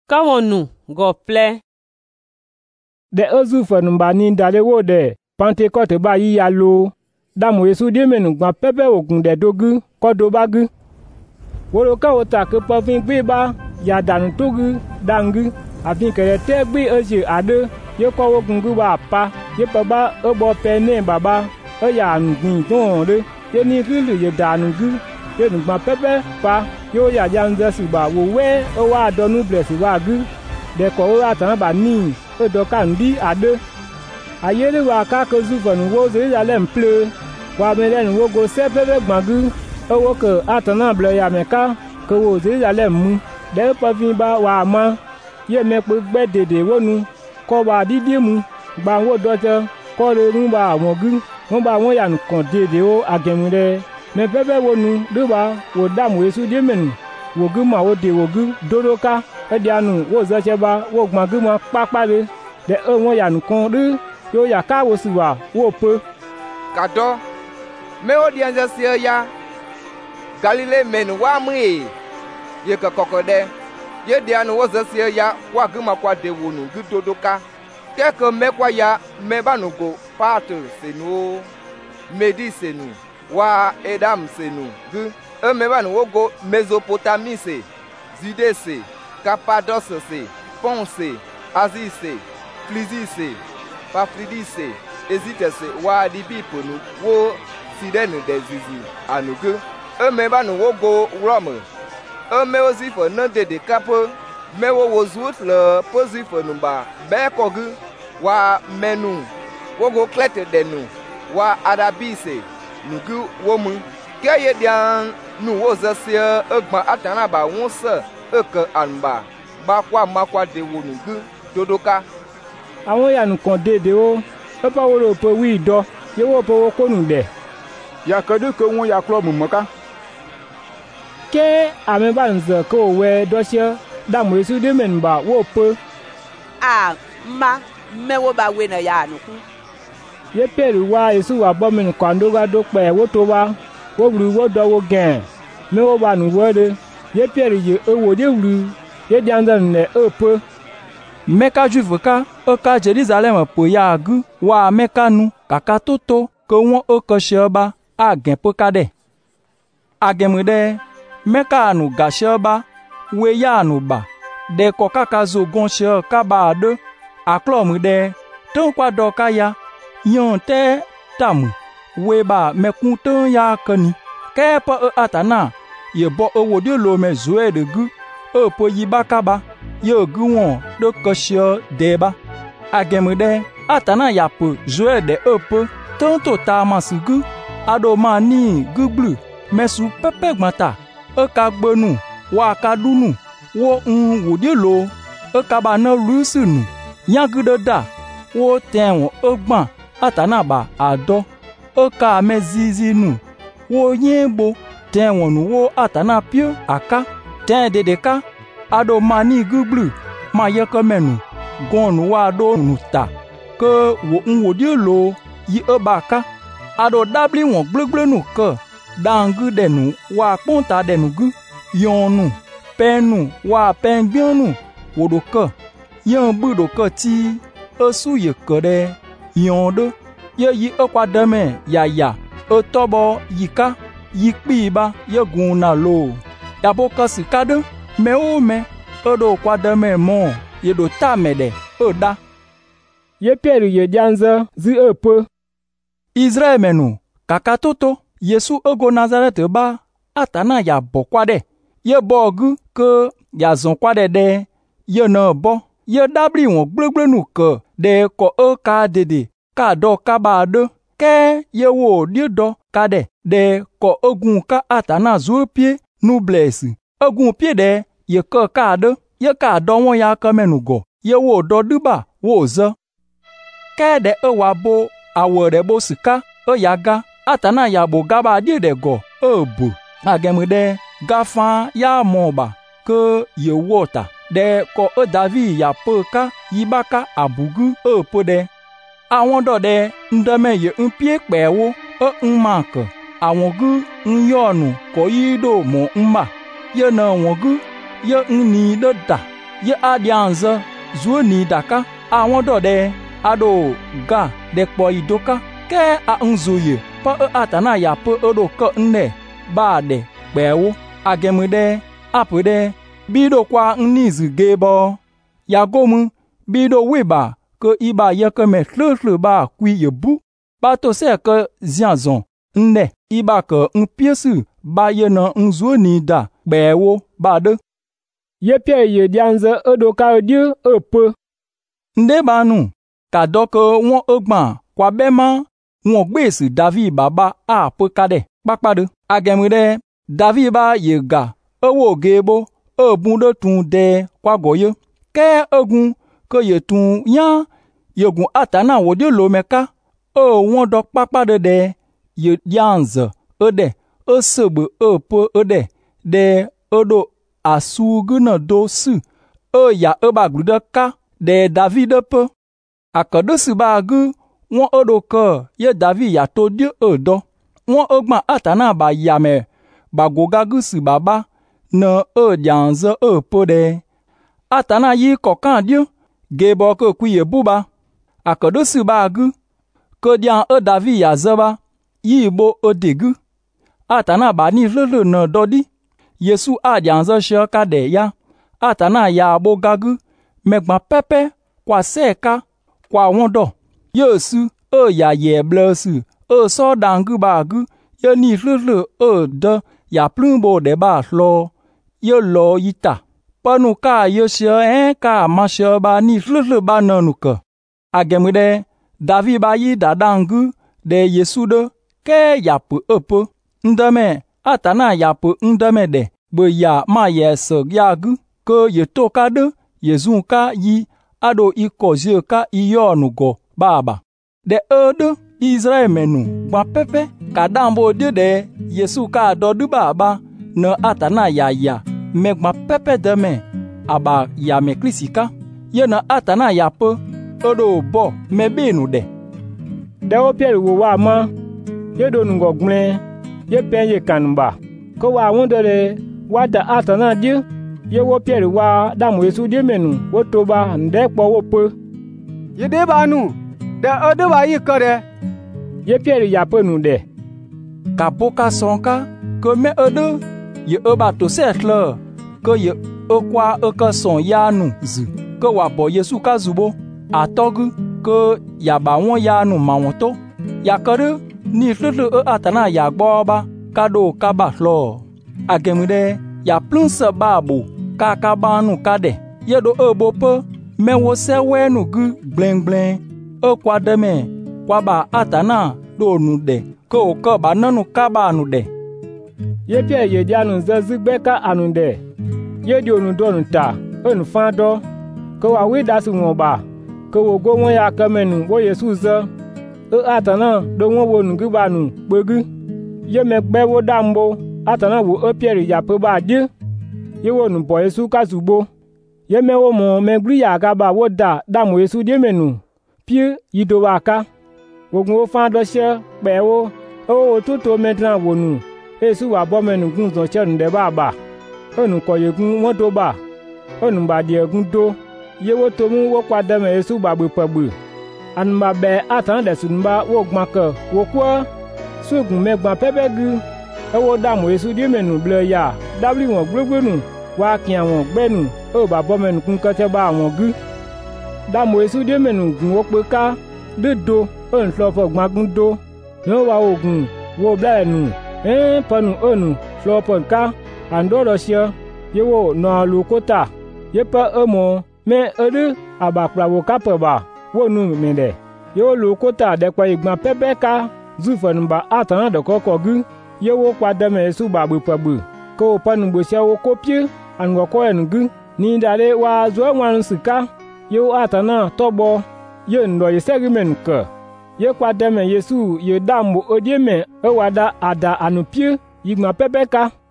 Kawonu gople. De ozu fenumba ni dale wo de Pentecote ba yi ya lo. Damu Yesu de menu gba pepe ogun de dogu kodo bagu. Woro ka ota ke pofin gbe ba ya danu togu dangu afin kere te gbe oje ade ye ko ogun gu ba pa ye pa ba obo pe ne baba o ya ngbin ton re ye ni rilu ye danu gu ye nugba pepe pa yo ya janze si ba wo we o wa donu bless wa gu de ko o atan ba ni o do kan bi ade ayele wa ka ko zu fonu wo Jerusalem ple wa melen wo go se pepe gbagu o wo ko atana ble ya meka ko wo Jerusalem mu de pa fin ba wa ma ye me pe gbe dede wonu ko ba didi mu gba wo dojo ko re run ba won gu won ba won ya nkan dede o agemu re me pepe wonu do ba wo damu Yesu de menu wo gu ma wo de wo gu doroka e di anu wo zo se ba wo gbon gu ma papare de o won ya nkan ru yo ya ka wo si wa wo pe kado me o di anje se ya Galile menu wa mri ye ka kokode ye di anu wo zo se ya wa gu ma kwa de wonu gu dodoka ke ko me kwa ya me ba nu go patu senu medi senu wa edam senu gu e me ba nu wo go Mesopotamie se Judée se Cappadoce se Pont se Asie se Phrygie se Paphrodie se Égypte se wa di pipo nu wo Sidène de zizi anu gu e me ba nu wo go Rome e me ozi fo no de kapo me wo wo zut le pozi fo nu ba be ko gu wa menu wo go klete de nu wa adabise nu gu wo mu ke ye dian nu wo zasia egba atana ba wonse eke anba ba kwa makwa de wo nu gu dodoka awon ya nkan dede o e pa wo ro pe wi do ye wo pe wo ko nu de ya kadu ko won ya klo mu maka ke ame ba nze ko we dosia damu Yesu de men ba wo pe a ma me wo ba we na ya nuku ye peru wa Yesu wa bo men kwando ga do pe wo to wa wo buru wo do wo gen me wo ba nu wo de ye peru ye e wo de buru ye jandan ne e pe meka juvuka o ka Jerusalem po ya gu wa meka nu kaka toto ko won o ko se oba agen po kade agemu de meka nu ga se oba we ya nu ba de ko kaka zo gon se ka ba de aklomu de ton kwa do ka ya yon te tamu we ba mekun ton ya kani ke po atana ye bo owo de lo me zoe de gu o po yi bakaba ye gu won do ko se de ba agemu de atana ya po zoe de opo ton to ta masugu ado ma ni gublu mesu pepe gbata o ka gbonu wa ka dunu wo wo de lo o ka ba na rusunu yangudo da wo tenwon ogbon atana ba ado o ka mezizi nu wo yebo tenwon nu wo atana pio aka ten dedeka ado mani gublu ma ye ko menu gonu wa do nu ta ko wo nwo de lo yi obaka ado dabli won gblegble nu ko dangu denu wa ponta denu gu yonu penu wa pengbionu wodo ko yan budo ko ti osu ye kode yondo ye yi okwa deme ya o tobo yika yikpi ba ye gun na lo ya bo ko sikado me o me odo kwa deme mo ye do ta mede oda ye peru ye janza zi epe Israel menu kaka toto Yesu ogo Nazareth ba atana ya bo kwade ye bo gu ko ya zon kwade de ye na bo ye dabli won gblegble nu ko de ko o ka dede ka do ka ba do ke ye wo di do ka de ko ogun ka atana zo pie nu bless ogun pie de ye ko ka do ye ka do won ya ka menu go ye wo do duba wo zo ke de o wa bo awo de bo sika o ya ga atana ya bo ga ba di de go o bu agemu de gafa ya mo ba ko ye wota de ko o David ya po ka yibaka abugu o po de awon do de ndeme ye npie pe wo o nmak awon gu nyonu ko yido mo nma ye na won gu ye nni do da ye adianze zuo ni daka àwọn dode ado ga de po idoka ke a nzuye pa atana ya po odo ko nne ba de pewo agemude apude bido kwa nnizu gebo ya gomu bido weba ko iba ye ko me hlhlu ba kwi yebu ba to se ko zianzon nne iba ko npiesu ba ye na nzuo ni da pewo ba de ye pie ye dianze odo ka odiu opo nde banu ka doko won ogban kwa bema won gbesi David baba a po kade papade agemude David ba ye ga owo gebo obun do tun de kwa goye ke ogun ko ye tun yan yegun atana wode lo meka o won do papade de ye dianze ode osogbo opo ode de odo asuguna do su o ya oba gluda ka de David pe akodosi ba gu won odo ko ye David ya to di odo won ogban atana ba yame ba goga gu si baba na o dianze opo de atana yi kokan di gebo ko kuye buba akodosi ba gu ko dian o David ya zaba yi bo odegu atana ba ni lolo na dodi Yesu adianze shoka de ya atana ya bo gagu megba pepe kwa seka kwa wondo Yesu o ya ye blesu o so dangu bagu ye ni lulu o de ya plumbo de ba lo ye lo yita panu ka ye she ka ma she ba ni lulu ba nanu ka agemude David ba yi dadangu de Yesu de ke ya pu opo ndame atana ya pu ndame de bo ya ma ye so yagu ko ye to ka de Yesu ka yi ado ikozie ka iyonugo baba de odo Israel menu gba pepe ka dambo de Yesu ka dodu baba no atana ya megba pepe de me aba ya me krisika ye na atana ya po odo bo mebenu de o pie wo wa ma ye do nugo gle ye pen ye kanba ko wa won de wa da atana di ye wo pie wa damu Yesu di menu wo to ba nde po wo po ye de ba nu de odo ba yi ko de ye pie ya po nu de ka boka sonka ko me odo ye oba to setlo ko ye okwa oko son ya nu zu ko wa bo Yesu ka zubo atogu ko ya ba won ya nu ma won to ya kore ni lulu atana ya gbo ba kado ka ba lo agemude ya plunsa babu kaka banu kade yedo obo po mewo se wenu gu gblengbleng o kwa deme kwa ba atana do nu de ko ba nanu ka ba nu de ye pie ye dianu zazigbe ka anu de ye di onu do nu ta onu fa do ko wa wi dasu won ba ko wo go won ya kamenu wo Yesu zo atana do won wo nu gu ba nu gbogu ye megbe wo dambo atana wo o pie ya pe ba di ye wo nu bo Yesu ka zubo ye mewo mo megri ya ga ba wo damu Yesu di menu pie yido wa ka wogun wo fa do se pe wo o tuto metra wonu Yesu wa bo menu gun zo che nde baba onu ko yegun won to ba onu ba di egun do ye wo to mu wo kwa deme Yesu ba gbe pagbe anu ba be atan de sunba wo gbon kan wo ko sugun megban pepegu e wo damu Yesu di menu ble ya dabli won gbogbonu wa kin awon gbenu o ba bo menu kun kan te ba awon gu damu Yesu di menu gun wo pe ka dedo on flo fo gbagun do no wa ogun wo bla nu panu onu flo pon ka andoro sia ye wo no lukota ye pa emo me edu abakra wo ka pe ba wo nu me de ye wo lukota de pa igban pepe ka zufonba atana de kokogu ye wo kwa de me Yesu ba bu pagbu ko panu bo sia wo kopie anwo ko enugu ni dale wa zo wan sika ye wo atana tobo ye ndo ye segmen ka ye kwa de me Yesu ye dambo odieme e wada ada anupie igban pepe ka